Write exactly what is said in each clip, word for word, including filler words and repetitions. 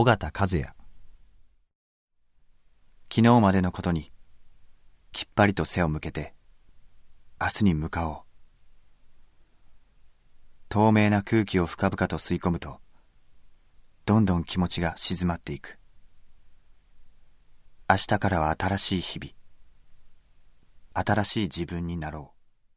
尾形和也。昨日までのことにきっぱりと背を向けて明日に向かおう。透明な空気を深々と吸い込むとどんどん気持ちが静まっていく。明日からは新しい日々、新しい自分になろ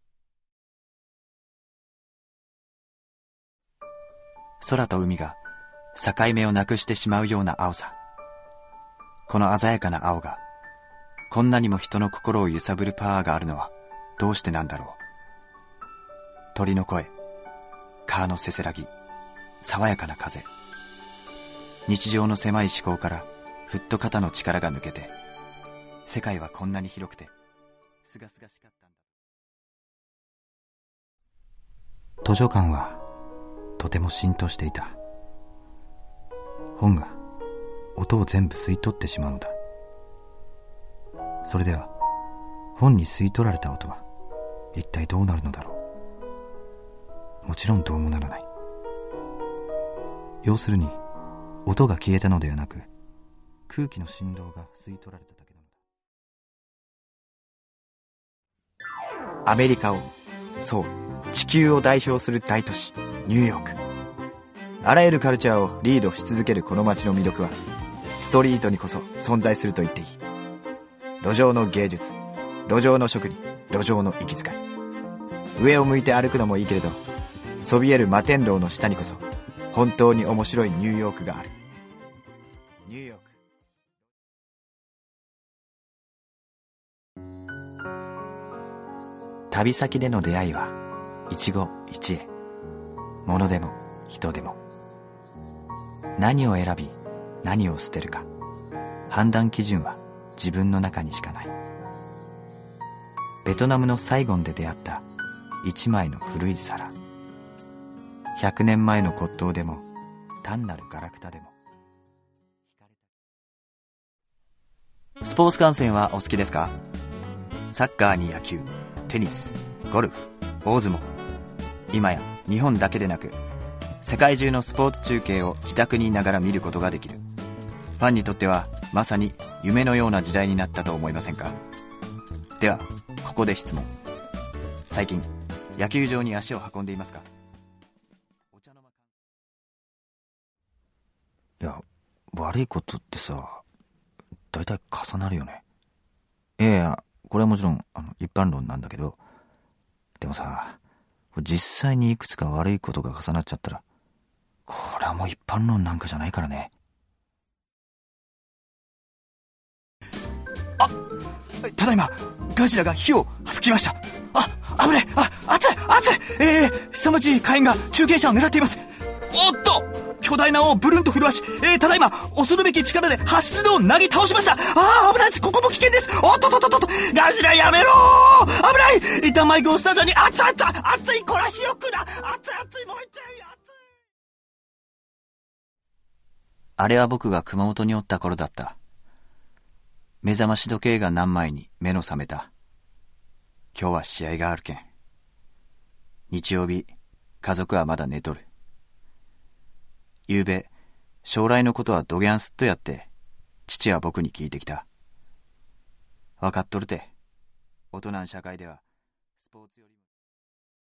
う。空と海が境目をなくしてしまうような青さ。この鮮やかな青がこんなにも人の心を揺さぶるパワーがあるのはどうしてなんだろう。鳥の声、川のせせらぎ、爽やかな風。日常の狭い思考からふっと肩の力が抜けて、世界はこんなに広くてすがすがしかったんだ。図書館はとても浸透していた。本が音を全部吸い取ってしまうのだ。それでは本に吸い取られた音は一体どうなるのだろう。もちろんどうもならない。要するに音が消えたのではなく、空気の振動が吸い取られただけなのだ。アメリカを、そう地球を代表する大都市ニューヨーク。あらゆるカルチャーをリードし続けるこの街の魅力は、ストリートにこそ存在すると言っていい。路上の芸術、路上の職人、路上の息遣い。上を向いて歩くのもいいけれど、そびえる摩天楼の下にこそ本当に面白いニューヨークがある。ニューヨーク。旅先での出会いは一期一会。物でも人でも。何を選び何を捨てるか、判断基準は自分の中にしかない。ベトナムのサイゴンで出会った一枚の古い皿。ひゃくねんまえの骨董でも単なるガラクタでも。スポーツ観戦はお好きですか？サッカーに野球、テニス、ゴルフ、大相撲。今や日本だけでなく世界中のスポーツ中継を自宅にいながら見ることができる。ファンにとってはまさに夢のような時代になったと思いませんか？ではここで質問。最近野球場に足を運んでいますか？お茶の間。いや、悪いことってさ、だいたい重なるよね。いやいや、これはもちろんあの一般論なんだけど、でもさ、実際にいくつか悪いことが重なっちゃったら、これはもう一般論なんかじゃないからね。あ、ただいまガジラが火を吹きました。あ、危ない。あ、熱い熱い。えー、凄まじい火炎が中継車を狙っています。おっと、巨大な尾をブルンと震わし、えー、ただいま恐るべき力で発出度をなぎ倒しました。あー、危ないです。ここも危険です。おっとっとっとっと、ガジラやめろー。危ない。一旦マイクをスタジオに。熱い熱い熱い。こら火をくな。熱い熱い。燃えちゃうよ。熱い。あれは僕が熊本におった頃だった。目覚まし時計が鳴ん前に目の覚めた。今日は試合があるけん。日曜日、家族はまだ寝とる。ゆうべ、将来のことはどぎゃんすっとやって、父は僕に聞いてきた。わかっとるて、大人ん社会では、スポーツより